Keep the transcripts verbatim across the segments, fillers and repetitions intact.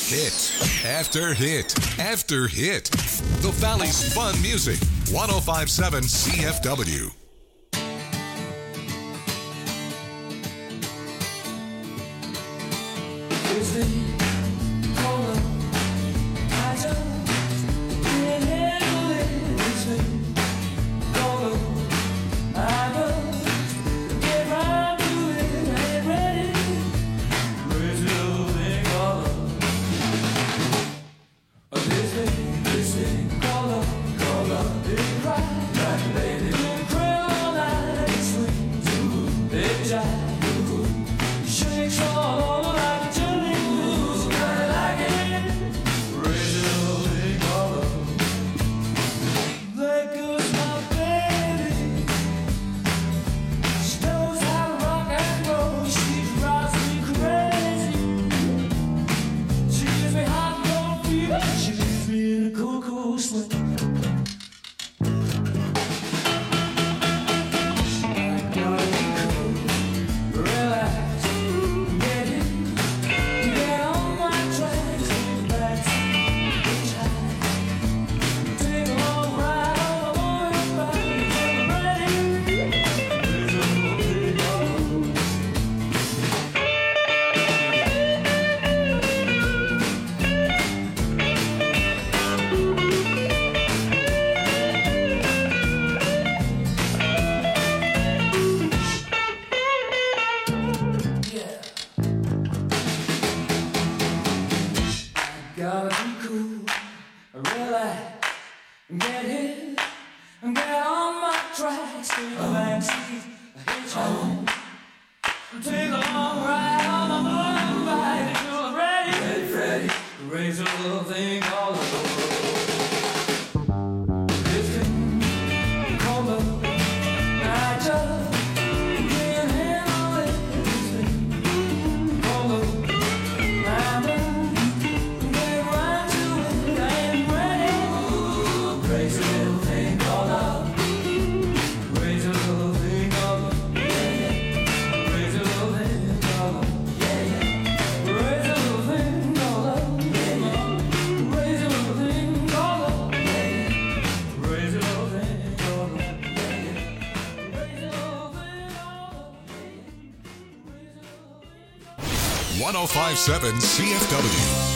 Hit after hit after hit. The Valley's fun music. one oh five point seven C F W. one oh five point seven C F W.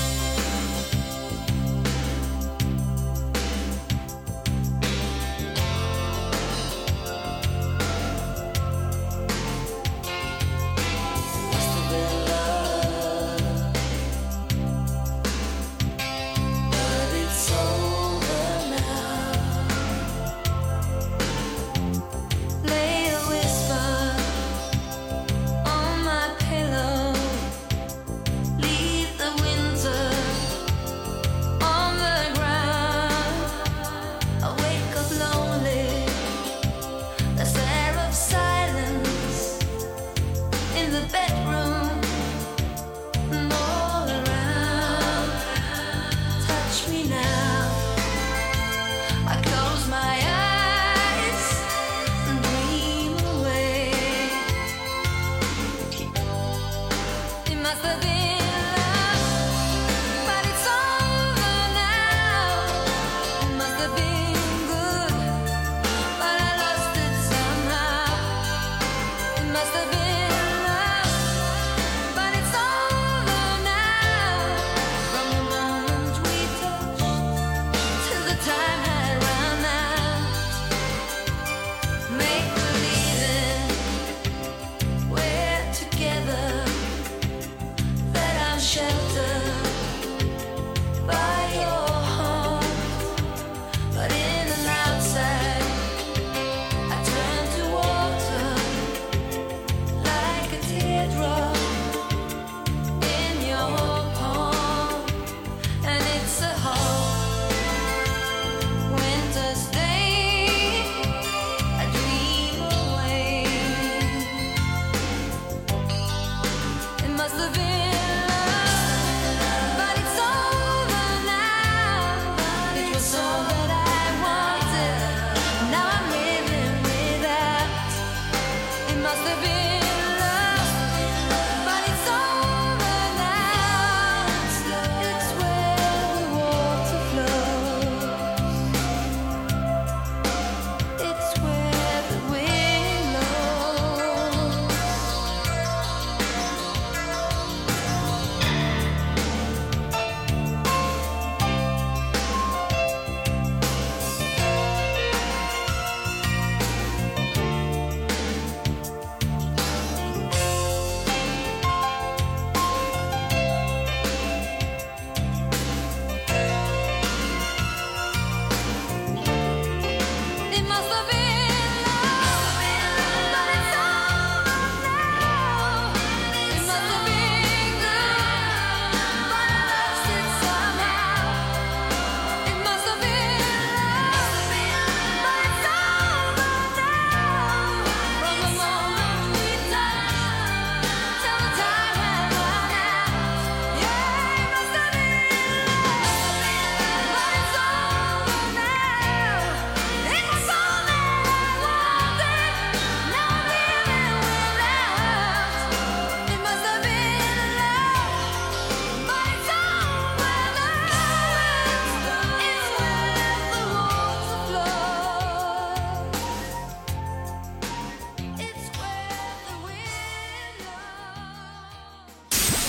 Must have been love.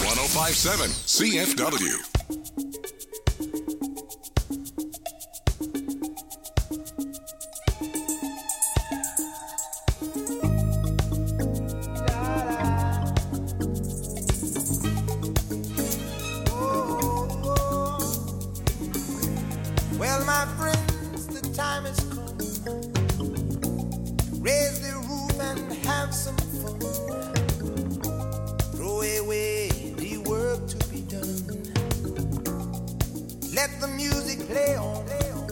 one oh five seven C F W. Well, my friends, the time has come. Raise the roof and have some fun. Throw away the work to be done. Let the music play on.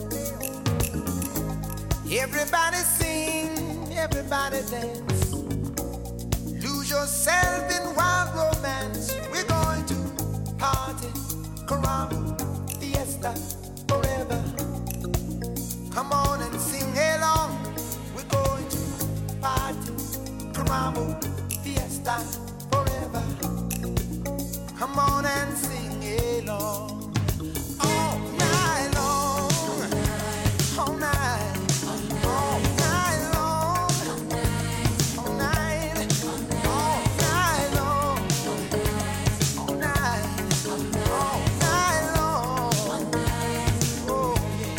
Everybody sing, everybody dance. Lose yourself in wild romance. We're going to party, caramba, fiesta, forever. Come on and sing along. We're going to party, caramba, fiesta, forever. Come on and sing along. All night long, all night, all night long, all night, all night long, all night, all night long. Oh,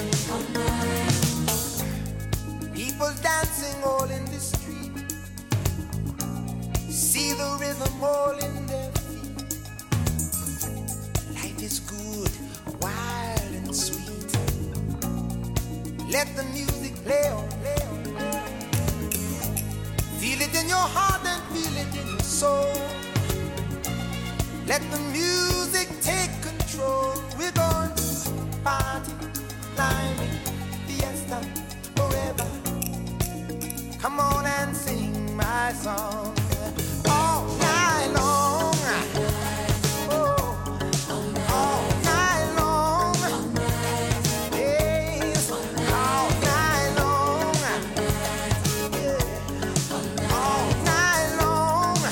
yeah. People dancing all in the street. See the rhythm all in their feet. Life is good, wild and sweet. Let the music play on, play on, play on. Feel it in your heart and feel it in your soul. Let the music take control. We're going to party, climbing, fiesta, forever. Come on and sing my song. All night long. Oh, all night long. Yes, all night long. Yeah, all night long.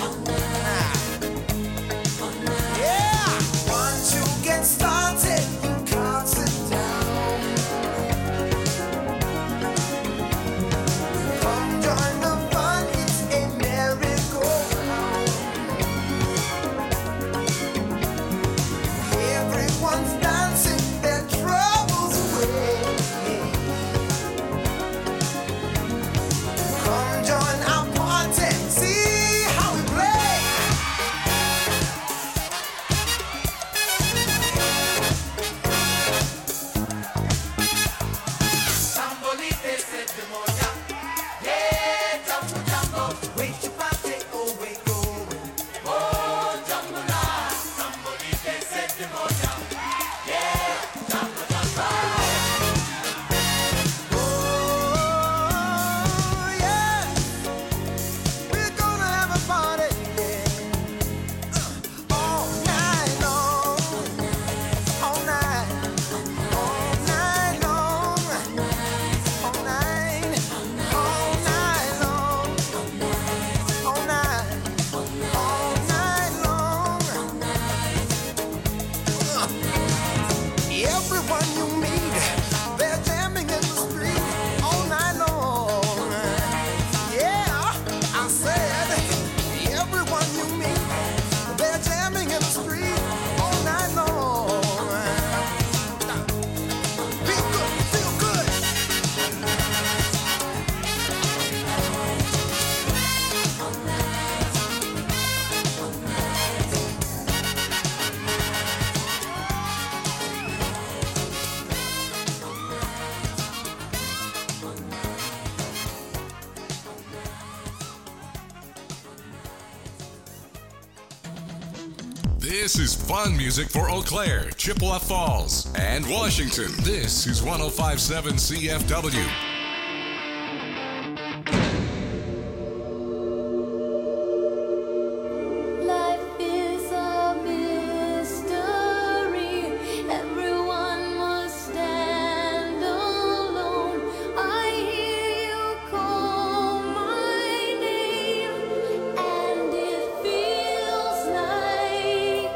Yeah, once you get started, you can't sit down. Come join the fun, it's a merry-go-round. Everyone's dancing their troubles away. Come join our party, see how we play. Tambolite se te moja, yeah, jambo jambo. Wait your party, oh wait going. Oh jambo la, tambolite se te moja, yeah, jambo jambo. Oh yeah, we're gonna have a party, yeah. Uh, all night long, all night, all night long. All night, all night long, all night, all night long. Uh, Everyone you meet, they're jamming in the street all night long. Yeah, I said, everyone you meet, they're jamming in the street all night long. Feel good, feel good. This is fun music for Eau Claire, Chippewa Falls, and Washington. This is one oh five seven C F W. Life is a mystery. Everyone must stand alone. I hear you call my name, and it feels like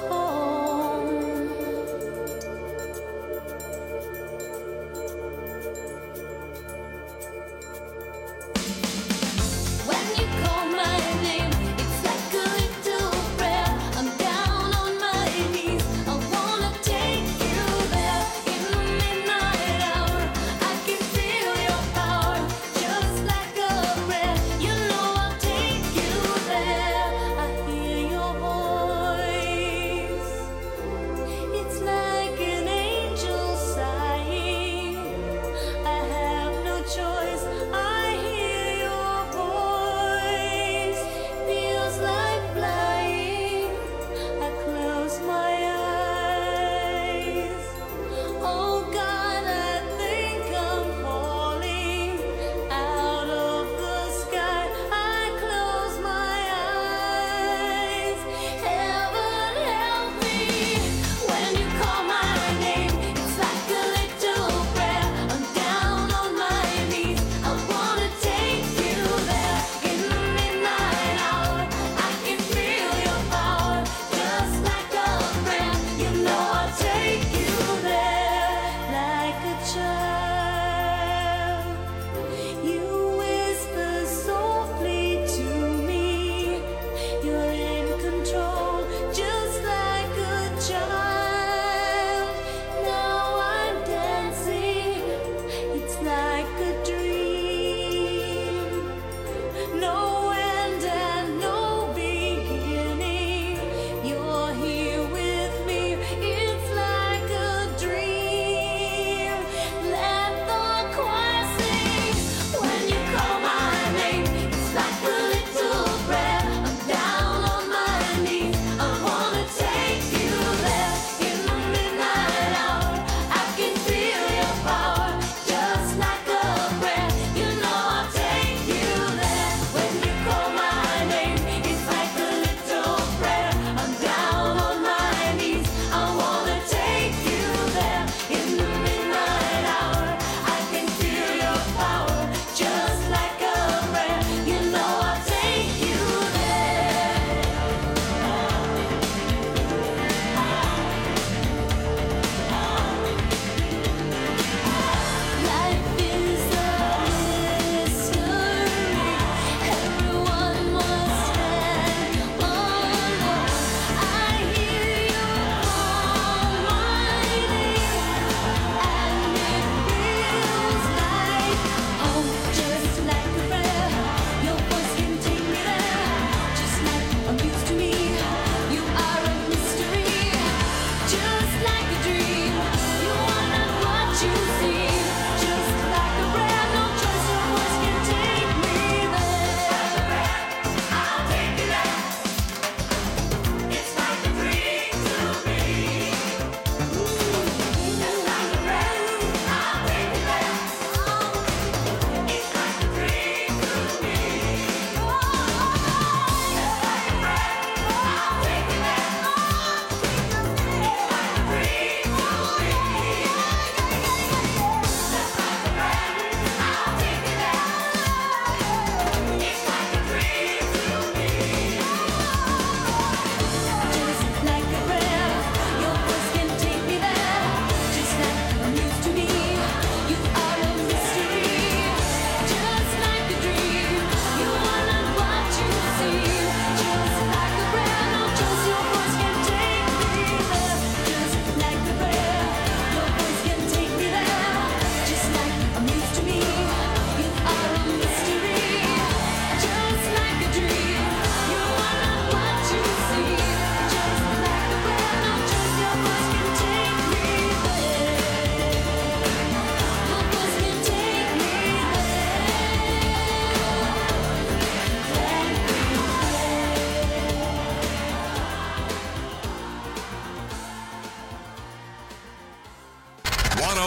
home.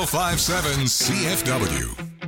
oh five seven C F W.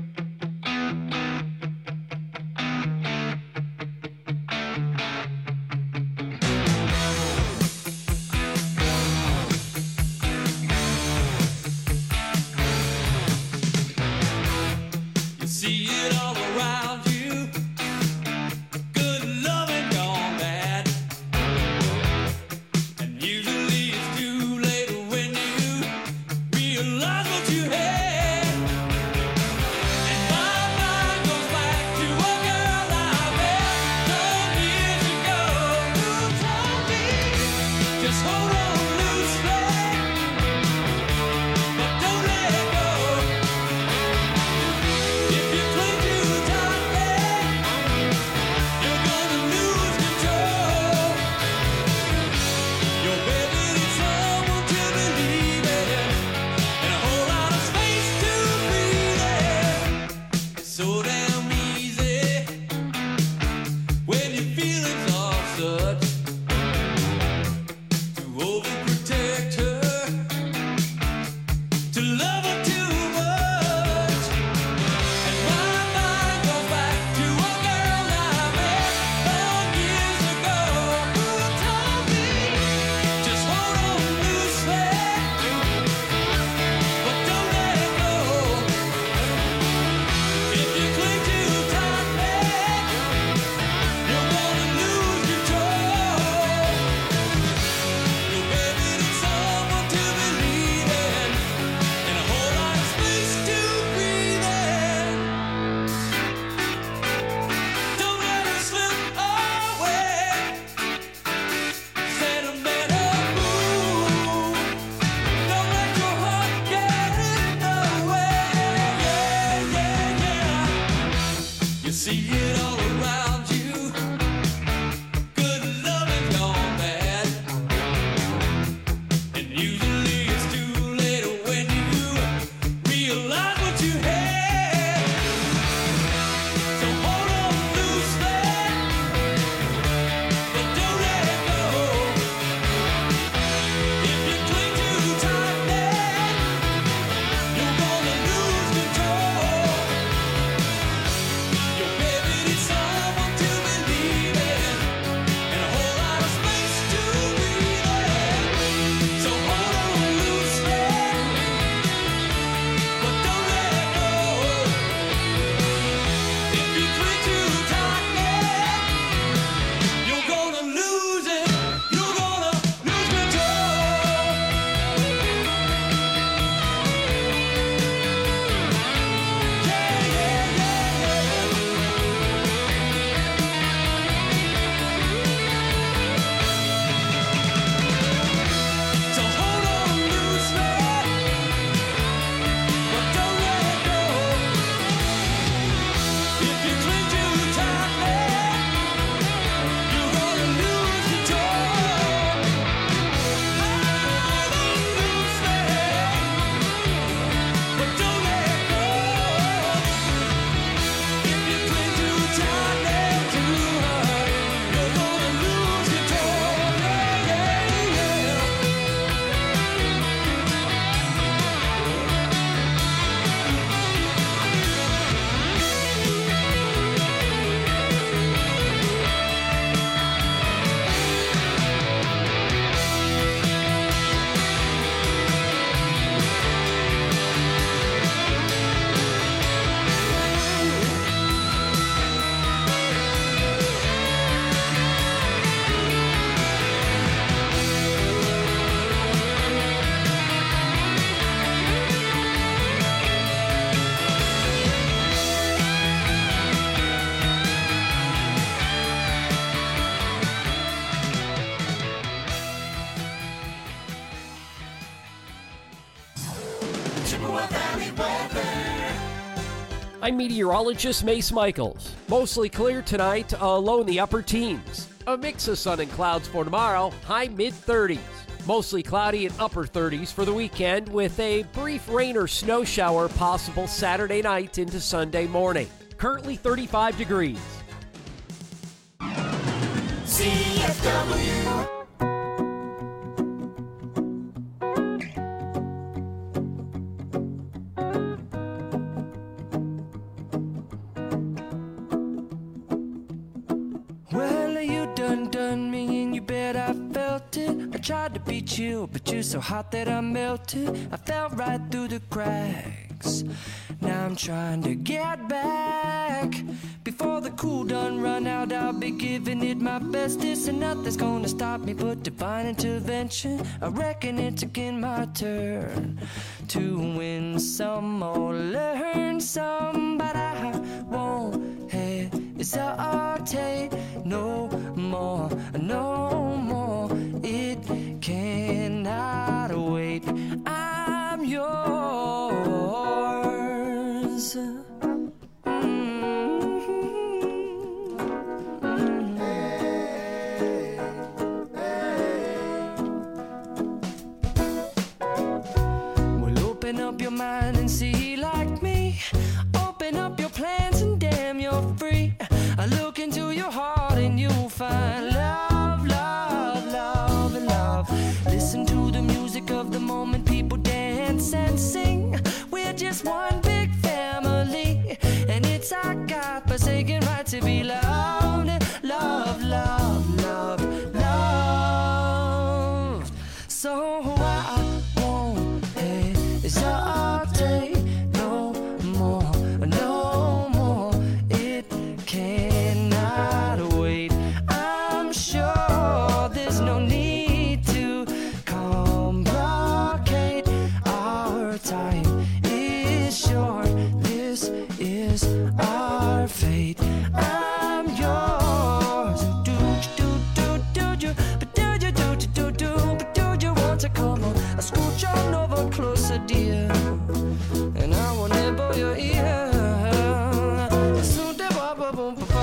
I'm meteorologist Mace Michaels. Mostly clear tonight, uh, low in the upper teens. A mix of sun and clouds for tomorrow, high mid-thirties. Mostly cloudy and upper thirties for the weekend with a brief rain or snow shower possible Saturday night into Sunday morning. Currently thirty-five degrees. C F W. tried to be chill, but you're so hot that I melted. I fell right through the cracks. Now I'm trying to get back. Before the cool done run out, I'll be giving it my bestest, and nothing's gonna stop me but divine intervention. I reckon it's again my turn to win some or learn some, but I won't hesitate no more, no more. It cannot wait. I'm yours. Open up your mind and see like me. Open up your plans and damn, you're free. I look into your heart and you'll find love, love, love, and love. Listen to the music of the moment, people dance and sing. We're just one big family, and it's our God-forsaken right to be loved, love, love, love, loved. So I won't hesitate no more, no more. It cannot wait. I'm sure there's no need to complicate. Our time is short. This is our fate. I'm yours. Do do do do do, but do you do do do, but do you want to come on? I scooch on over closer, dear, and I will nibble your ear. Soon the boom boom boom boom.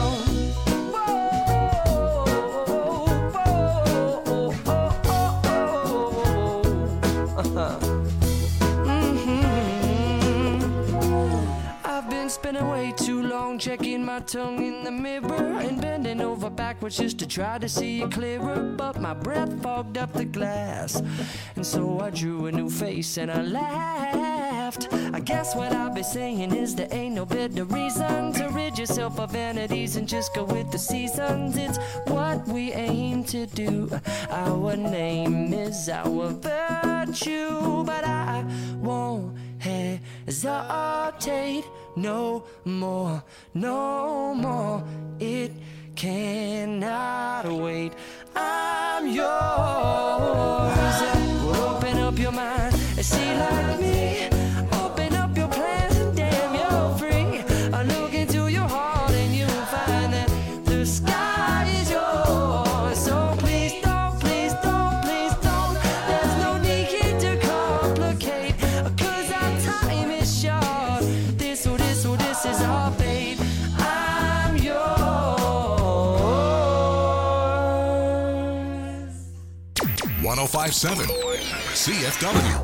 I've been spending way too long checking my tongue in the mirror and bending over backwards just to try to see it clearer, but my breath fogged up the glass, and so I drew a new face and I laughed. I guess what I'll be saying is there ain't no better reason to rid yourself of vanities and just go with the seasons. It's what we aim to do. Our name is our virtue, but I won't hesitate no more, no more. It cannot wait. I'm yours. Well, open up your mind and see like me. Open up your plans and damn, you're free. I look into your heart and you'll find that the sky is yours. So please don't, please don't, please don't. There's no need to complicate, 'cause our time is short. This or this or this is our fate. I'm yours. one oh five point seven C F W.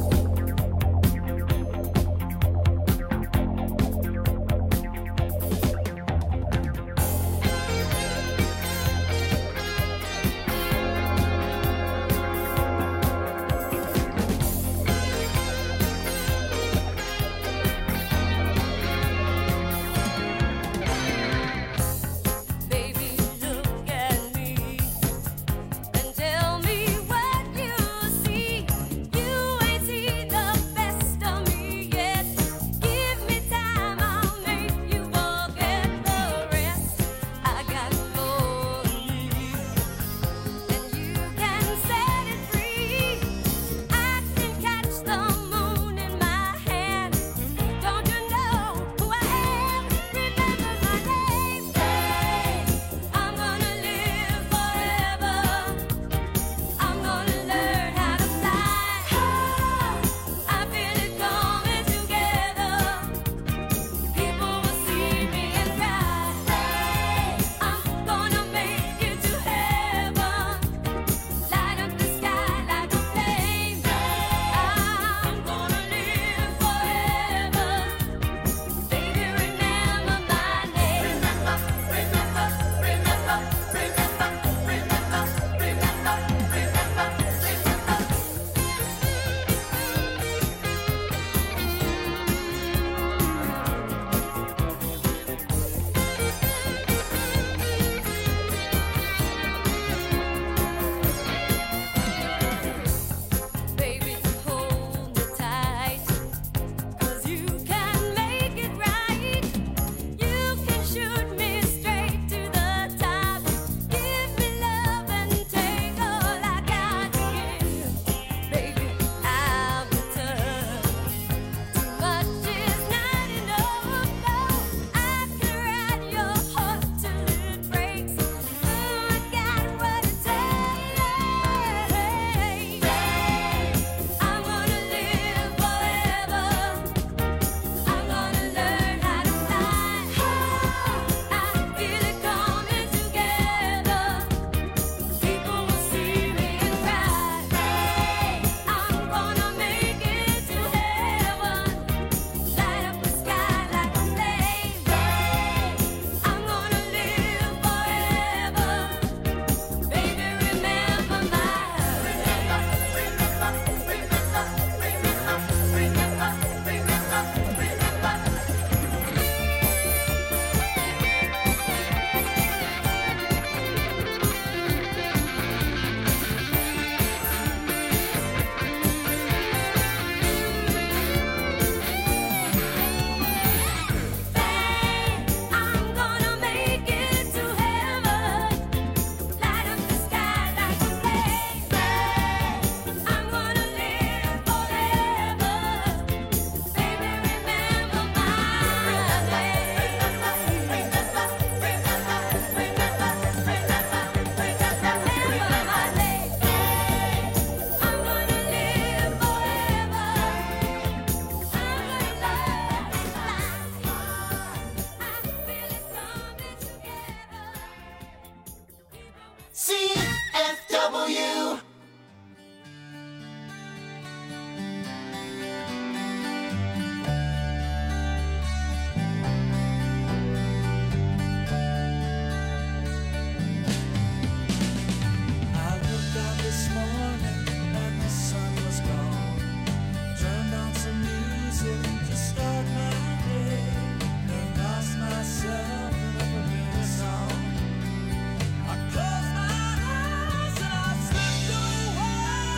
Baby, look at me and tell me what you see. You W. I looked out this morning and the sun was gone. Turned on some music to start my day and lost myself in a familiar song. I closed my eyes and I slipped away.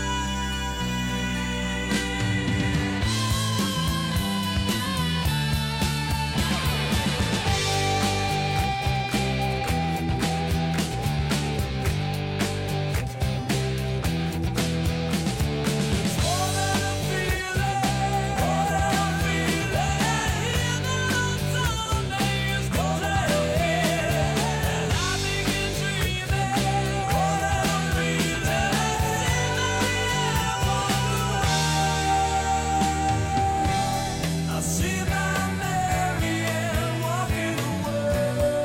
It's more than a feeling, more than a feeling. Even though someday is closer here, and I begin dreaming. More than a feeling, I see my Mary Ann walking away.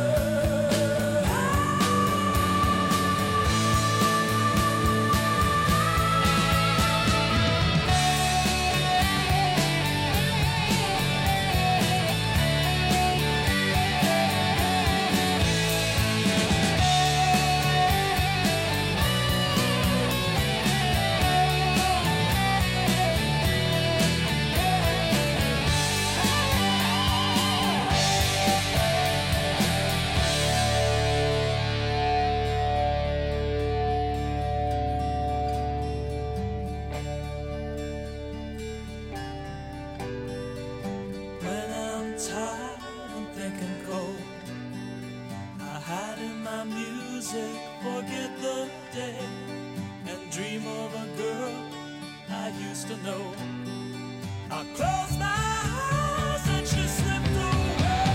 When I'm tired and thinking cold, I hide in my music, forget the day, and dream of a girl I used to know. I close my eyes and she slipped away.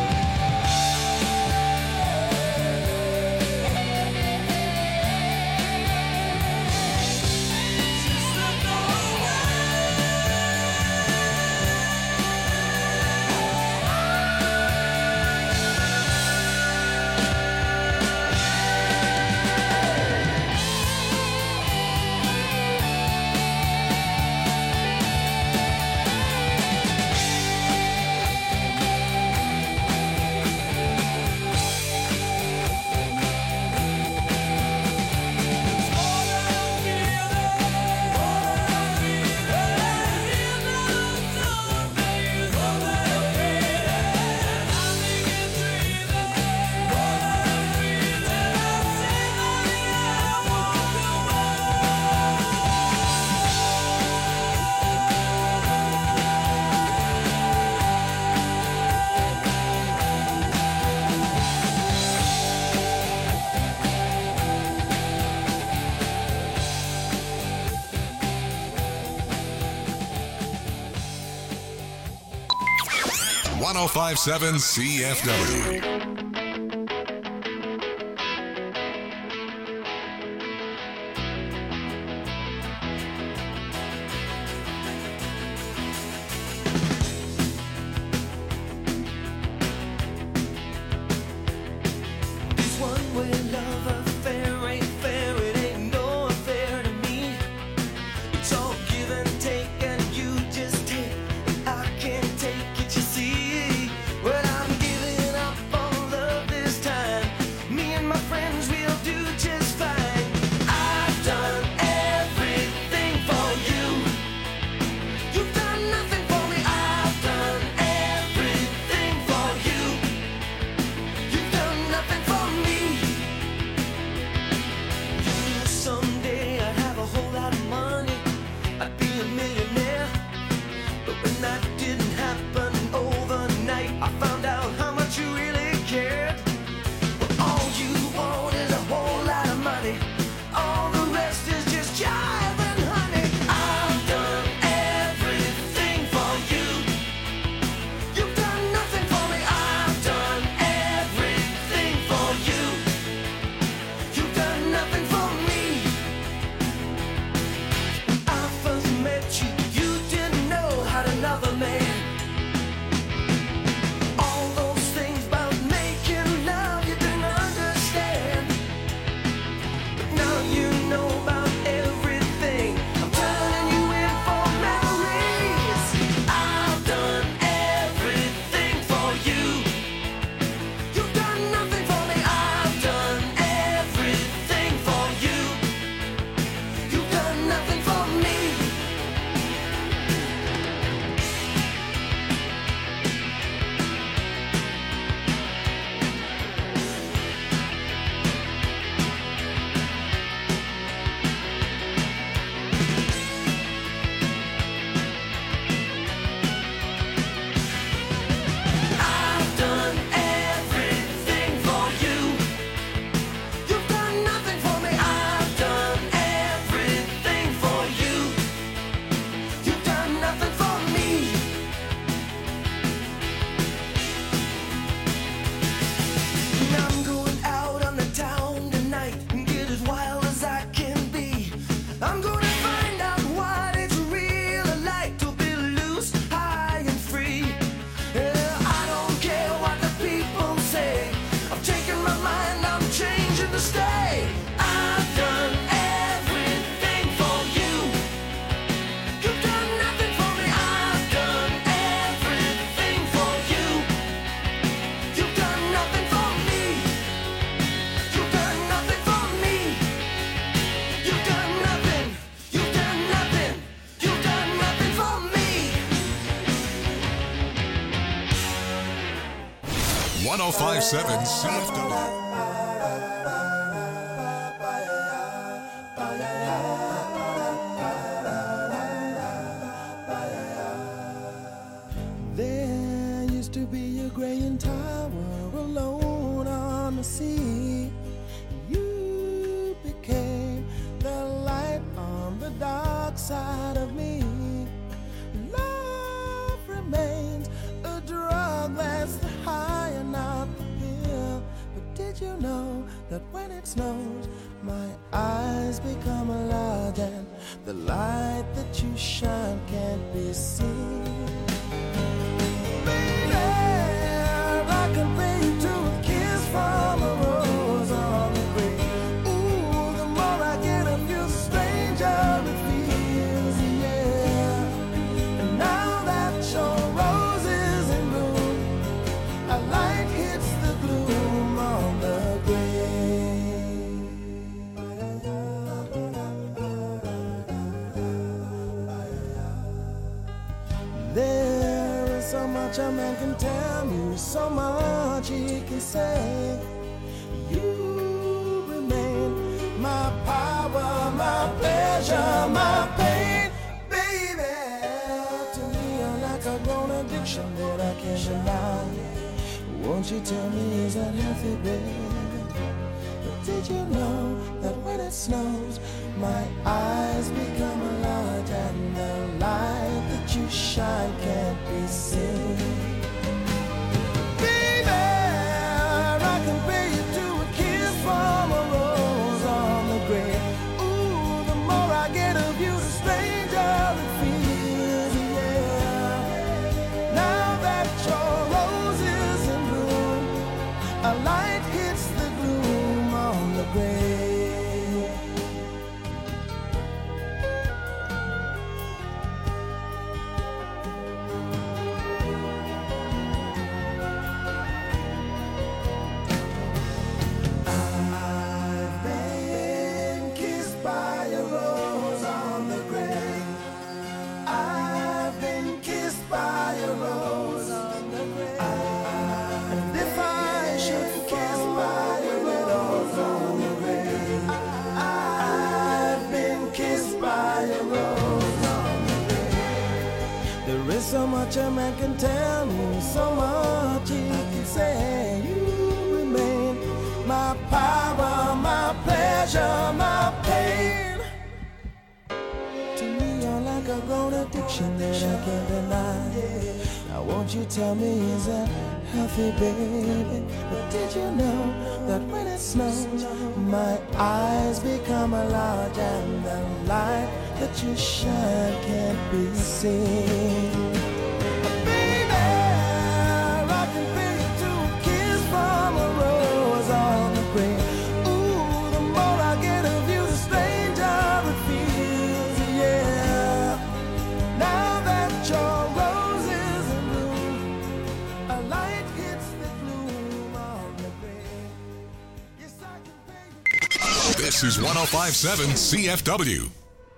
She slipped away. one oh five seven C F W. This one-way love affair ain't fair, it ain't no affair to me. It's all give and take, and you just take. I can't take it, you see. Well, I'm giving up on one oh five point seven C F W. There used to be a graying tower alone on the sea. You became the light on the dark side of me. Love remains a drug that's the high and not the pill. But did you know that when it snows, my eyes become large and the light that you shine can't be seen? I compare you to a kiss from a rose on the grave. Ooh, the more I get of you, the stranger it feels, yeah. And now that your rose is in bloom, a light hits the gloom on the grave. There is so much a man can tell you, so much he can say. You remain my power, my pleasure, my pain, baby. To me, you're like a grown addiction that I can't deny. Won't you tell me, is that healthy, baby? But did you know that when it snows, my eyes become large and the light that you shine can't be seen? Baby, I compare you to a kiss from a rose on the grave. Ooh, the more I get of you, the stranger it feels, yeah. Now that your rose is in bloom, a light hits the gloom on the grave. I've been kissed by a rose on the grave. I've been kissed by a rose on the grave. And if I should be kissed by a rose on the grave, I've been kissed by a rose on the grave. There is so much a man can tell me, so much he can say. You remain my power, my pleasure, my pain. To me, you're like a grown addiction that I can't deny. Now won't you tell me, is that healthy, baby? But did you know that when it snows, my eyes become large and the light that you shine can't be seen? Baby, I can feel you to a kiss from a rose on the grave. Ooh, the more I get of you, the stranger it feels, yeah. Now that your rose is in bloom, a light hits the gloom on the grave. Yes, I can pay you. This is one oh five point seven C F W.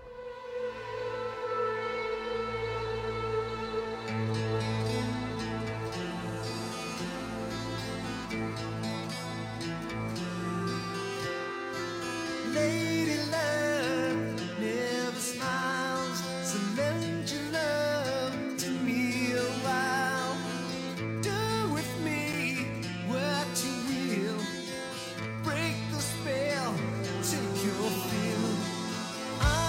Lady love never smiles, so lend your love to me a while. Do with me what you will, break the spell, take your fill.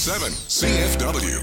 seven C F W.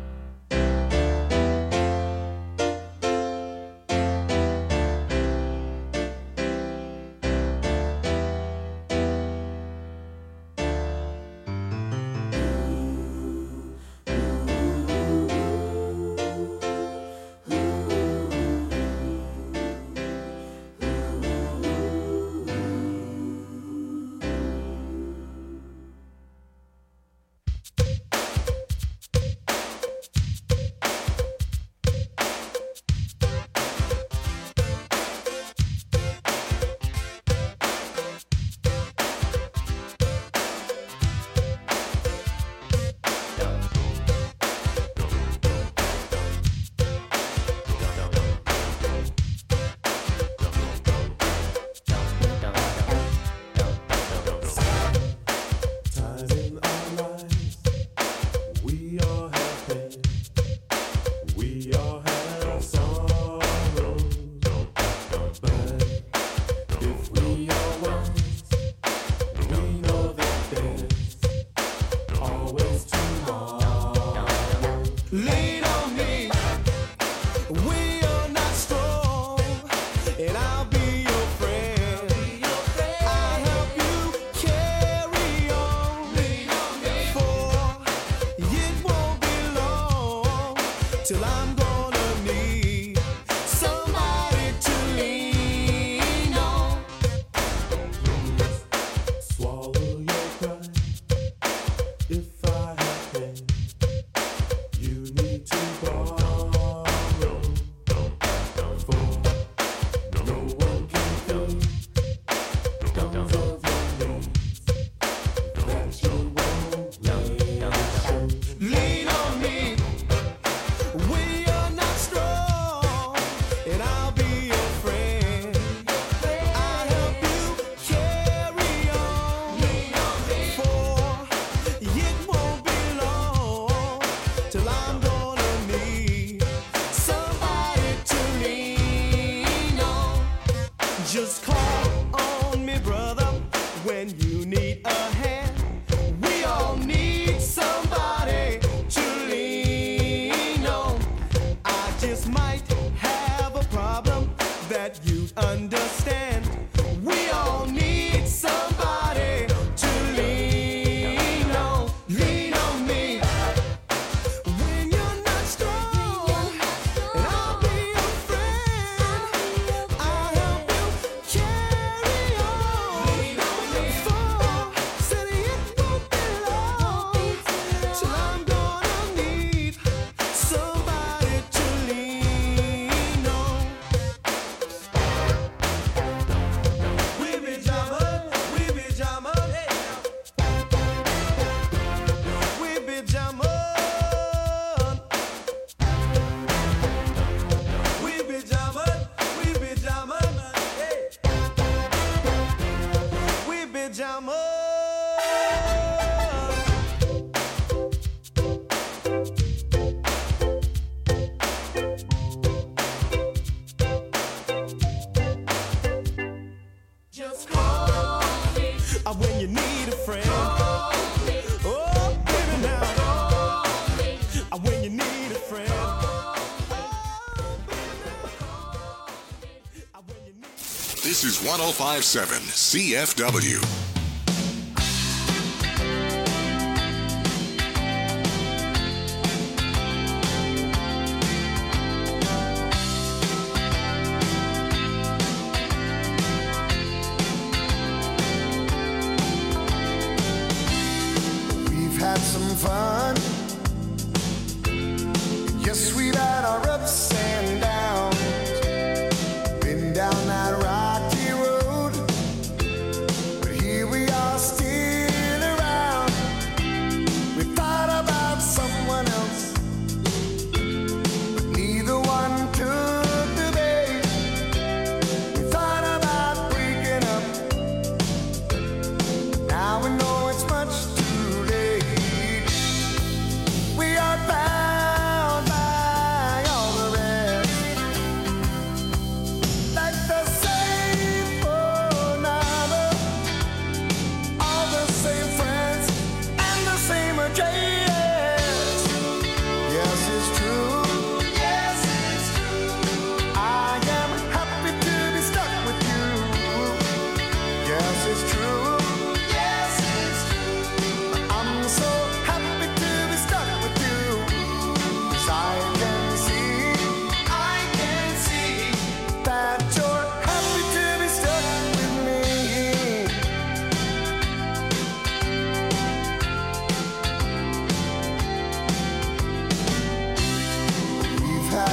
This is one oh five point seven C F W. We've had some fun. Yes, we've had our ups and downs. Been down that rocky road, but here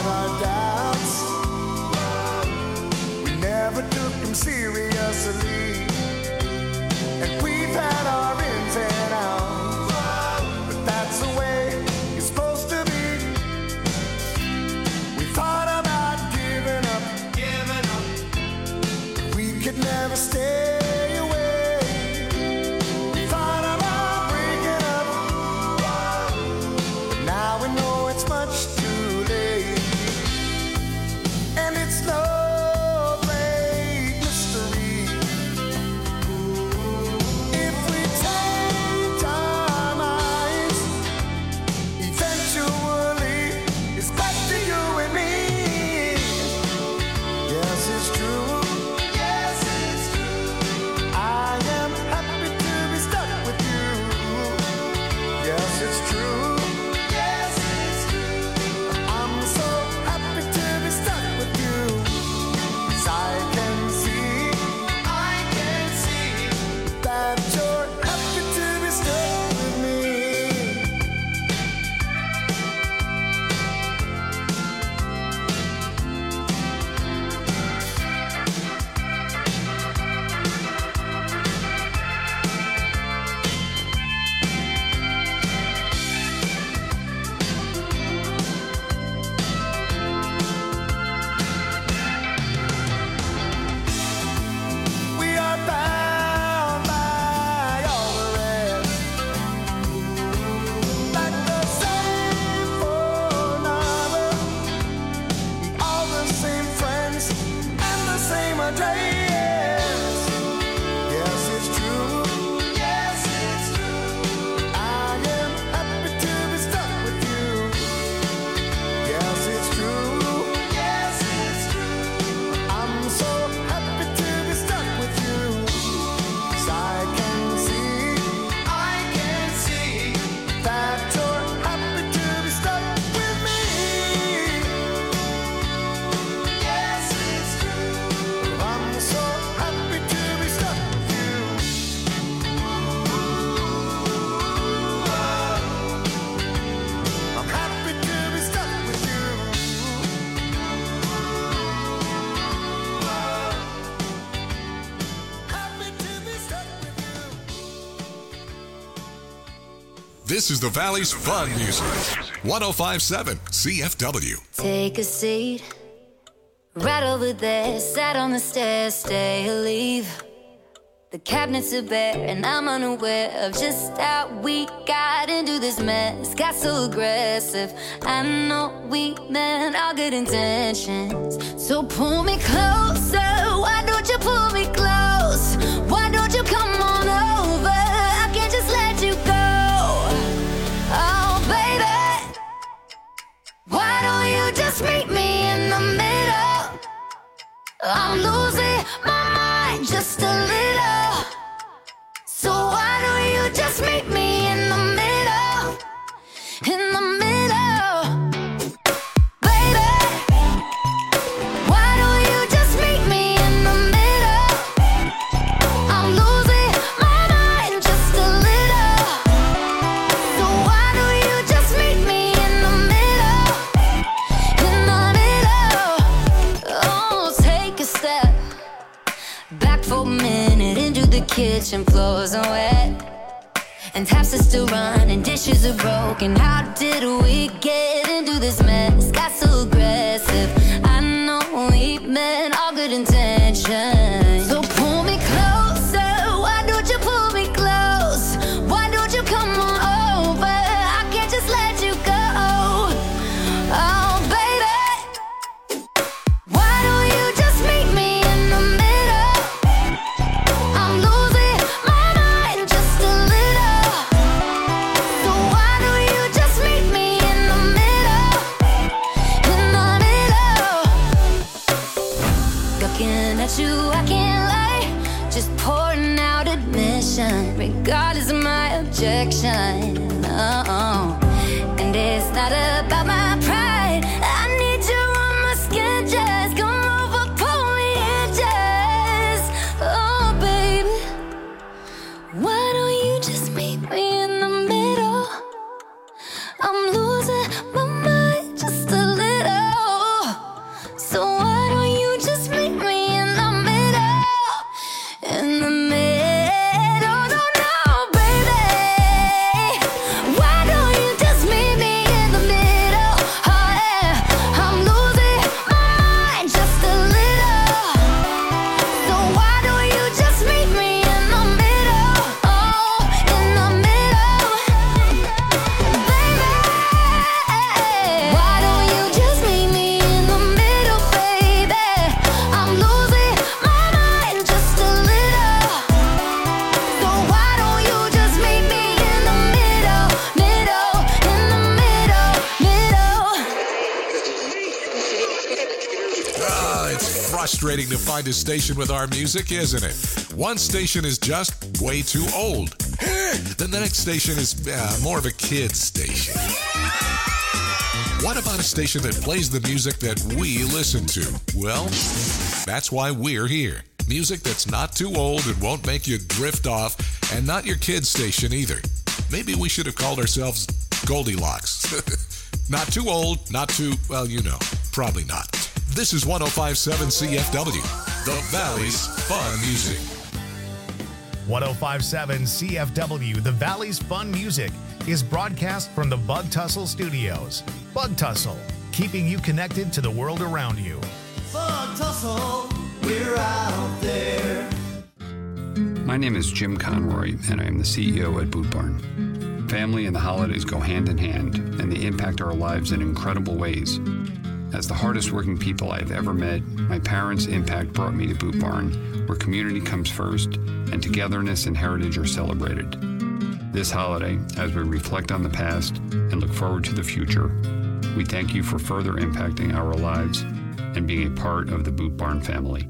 our doubts. We never took them seriously, and we've had our ins and outs. But that's the way it's supposed to be. We thought about giving up, giving up. We could never stay away. We thought about breaking up, but now we know it's much too late. And it's no great mystery. If we change our minds, eventually it's back to you and me. Yes, it's true. Yes, it's true. I am happy to be stuck with you. Yes, it's true. Yes, it's true. I'm so happy to be stuck with you. 'Cause I can see, I can see that you're happy to be stuck with me. We are bound by all the rest, like the same phone number, all the same friends, and the same address. Yes, it's true. Yes, it's true. I am happy to be stuck with you. Yes, it's true. Yes, it's true. I'm so happy to be stuck with you. 'Cause I can see, I can see that you're happy to be stuck with me. Yes, it's true. I'm so happy to be stuck with you. I'm happy to be stuck with you. Happy to be stuck with you. This is the Valley's Fun Music. one oh five point seven C F W. Take a seat right over there. Sat on the stairs, stay or leave. The cabinets are bare, and I'm unaware of just how we got into this mess. Got so aggressive. I know we meant all good intentions. So pull me closer. Why don't you pull me close? Why don't you come on over? I can't just let you go. Oh, baby. Why don't you just meet me in the middle? I'm losing my mind just a little. So why don't you just meet me in the middle? In the middle. Baby, why don't you just meet me in the middle? I'm losing my mind just a little. So why don't you just meet me in the middle? In the middle. Oh, take a step back for a minute into the kitchen. Floors are wet and taps are still running, dishes are broken. How did we get into this mess? Got so aggressive. I know we meant all good intentions. So pull me closer. Why don't you pull me close? Why don't you come on over? I can't just let you go. Oh, baby. Why don't you just meet me in the middle? I'm losing my mind just a little. So why don't you just meet me in frustrating to find a station with our music, isn't it? One station is just way too old. Then the next station is uh, more of a kid's station. What about a station that plays the music that we listen to? Well, that's why we're here. Music that's not too old and won't make you drift off, and not your kid's station either. Maybe we should have called ourselves Goldilocks. Not too old, not too, well, you know, probably not. This is one oh five point seven C F W, the Valley's Fun Music. one oh five point seven C F W, the Valley's Fun Music, is broadcast from the Bug Tussle Studios. Bug Tussle, keeping you connected to the world around you. Bug Tussle, we're out there. My name is Jim Conroy, and I am the C E O at Boot Barn. Family and the holidays go hand in hand, and they impact our lives in incredible ways. As the hardest working people I've ever met, my parents' impact brought me to Boot Barn, where community comes first, and togetherness and heritage are celebrated. This holiday, as we reflect on the past and look forward to the future, we thank you for further impacting our lives and being a part of the Boot Barn family.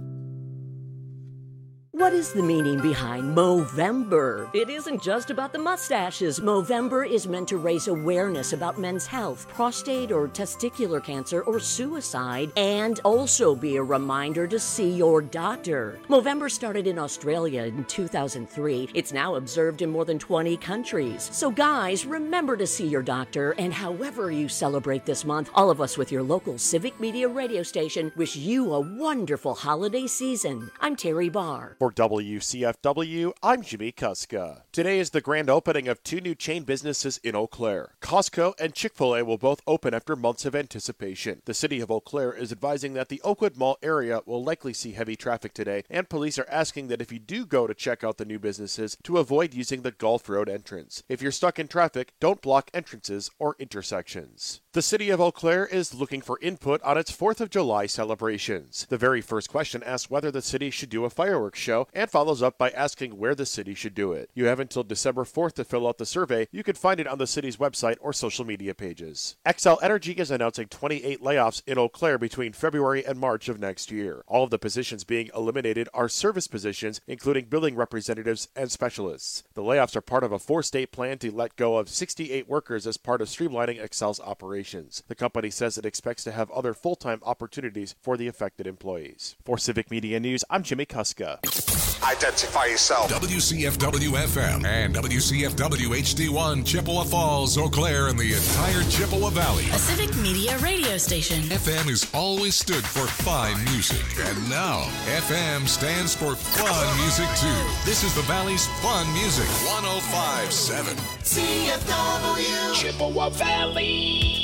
What is the meaning behind Movember? It isn't just about the mustaches. Movember is meant to raise awareness about men's health, prostate or testicular cancer, or suicide, and also be a reminder to see your doctor. Movember started in Australia in two thousand three. It's now observed in more than twenty countries. So guys, remember to see your doctor, and however you celebrate this month, all of us with your local Civic Media radio station wish you a wonderful holiday season. I'm Terry Barr. For W C F W, I'm Jimmy Kuska. Today is the grand opening of two new chain businesses in Eau Claire. Costco and Chick-fil-A will both open after months of anticipation. The city of Eau Claire is advising that the Oakwood Mall area will likely see heavy traffic today, and police are asking that if you do go to check out the new businesses, to avoid using the Gulf Road entrance. If you're stuck in traffic, don't block entrances or intersections. The city of Eau Claire is looking for input on its fourth of July celebrations. The very first question asks whether the city should do a fireworks show and follows up by asking where the city should do it. You have until December fourth to fill out the survey. You can find it on the city's website or social media pages. Xcel Energy is announcing twenty-eight layoffs in Eau Claire between February and March of next year. All of the positions being eliminated are service positions, including billing representatives and specialists. The layoffs are part of a four-state plan to let go of sixty-eight workers as part of streamlining Xcel's operations. The company says it expects to have other full-time opportunities for the affected employees. For Civic Media News, I'm Jimmy Kuska. Identify yourself. W C F W F M and W C F W H D one, Chippewa Falls, Eau Claire, and the entire Chippewa Valley. A Civic Media radio station. F M has always stood for fine music, and now F M stands for fun music too. This is the Valley's Fun Music, one oh five point seven C F W Chippewa Valley.